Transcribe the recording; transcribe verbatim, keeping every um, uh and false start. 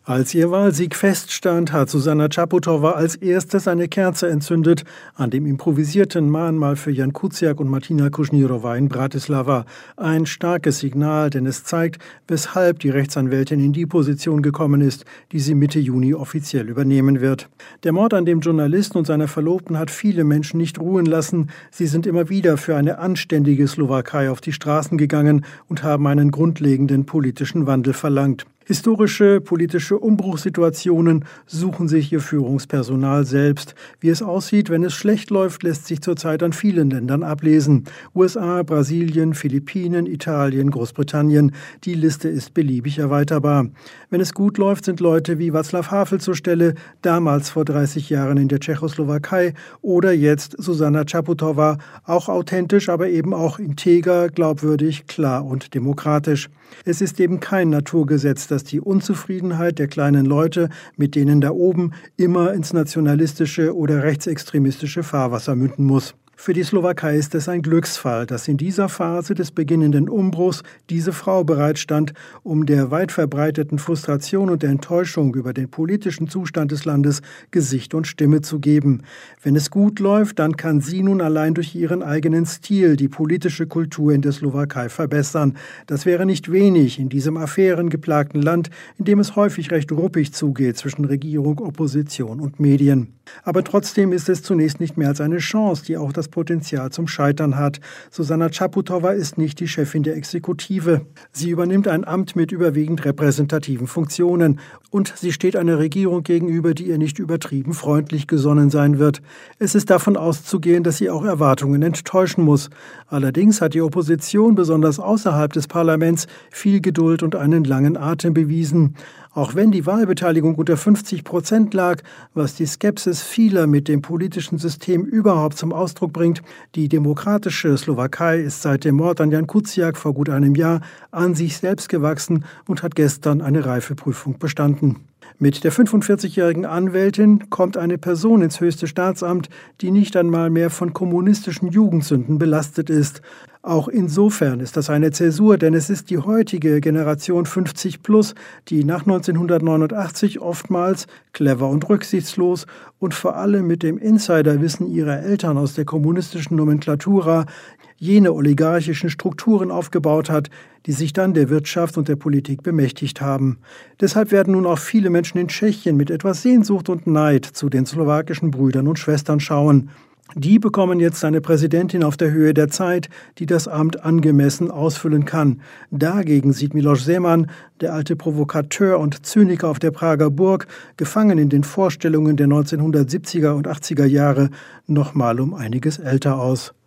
Als ihr Wahlsieg feststand, hat Zuzana Čaputová als erstes eine Kerze entzündet an dem improvisierten Mahnmal für Jan Kuciak und Martina Kušnírová in Bratislava. Ein starkes Signal, denn es zeigt, weshalb die Rechtsanwältin in die Position gekommen ist, die sie Mitte Juni offiziell übernehmen wird. Der Mord an dem Journalisten und seiner Verlobten hat viele Menschen nicht ruhen lassen. Sie sind immer wieder für eine anständige Slowakei auf die Straßen gegangen und haben einen grundlegenden politischen Wandel verlangt. Historische politische Umbruchssituationen suchen sich ihr Führungspersonal selbst. Wie es aussieht, wenn es schlecht läuft, lässt sich zurzeit an vielen Ländern ablesen. U S A, Brasilien, Philippinen, Italien, Großbritannien. Die Liste ist beliebig erweiterbar. Wenn es gut läuft, sind Leute wie Václav Havel zur Stelle, damals vor dreißig Jahren in der Tschechoslowakei, oder jetzt Zuzana Čaputová, auch authentisch, aber eben auch integer, glaubwürdig, klar und demokratisch. Es ist eben kein Naturgesetz, dass die Unzufriedenheit der kleinen Leute mit denen da oben immer ins nationalistische oder rechtsextremistische Fahrwasser münden muss. Für die Slowakei ist es ein Glücksfall, dass in dieser Phase des beginnenden Umbruchs diese Frau bereitstand, um der weit verbreiteten Frustration und der Enttäuschung über den politischen Zustand des Landes Gesicht und Stimme zu geben. Wenn es gut läuft, dann kann sie nun allein durch ihren eigenen Stil die politische Kultur in der Slowakei verbessern. Das wäre nicht wenig in diesem affärengeplagten Land, in dem es häufig recht ruppig zugeht zwischen Regierung, Opposition und Medien. Aber trotzdem ist es zunächst nicht mehr als eine Chance, die auch das Potenzial zum Scheitern hat. Zuzana Čaputová ist nicht die Chefin der Exekutive. Sie übernimmt ein Amt mit überwiegend repräsentativen Funktionen und sie steht einer Regierung gegenüber, die ihr nicht übertrieben freundlich gesonnen sein wird. Es ist davon auszugehen, dass sie auch Erwartungen enttäuschen muss. Allerdings hat die Opposition, besonders außerhalb des Parlaments, viel Geduld und einen langen Atem bewiesen. Auch wenn die Wahlbeteiligung unter fünfzig Prozent lag, was die Skepsis vieler mit dem politischen System überhaupt zum Ausdruck bringt, die demokratische Slowakei ist seit dem Mord an Jan Kuciak vor gut einem Jahr an sich selbst gewachsen und hat gestern eine Reifeprüfung bestanden. Mit der fünfundvierzigjährigen Anwältin kommt eine Person ins höchste Staatsamt, die nicht einmal mehr von kommunistischen Jugendsünden belastet ist. Auch insofern ist das eine Zäsur, denn es ist die heutige Generation fünfzig plus, die nach neunzehnhundertneunundachtzig oftmals clever und rücksichtslos und vor allem mit dem Insiderwissen ihrer Eltern aus der kommunistischen Nomenklatura jene oligarchischen Strukturen aufgebaut hat, die sich dann der Wirtschaft und der Politik bemächtigt haben. Deshalb werden nun auch viele Menschen in Tschechien mit etwas Sehnsucht und Neid zu den slowakischen Brüdern und Schwestern schauen. Die bekommen jetzt eine Präsidentin auf der Höhe der Zeit, die das Amt angemessen ausfüllen kann. Dagegen sieht Miloš Zeman, der alte Provokateur und Zyniker auf der Prager Burg, gefangen in den Vorstellungen der neunzehnhundertsiebziger und achtziger Jahre, noch mal um einiges älter aus.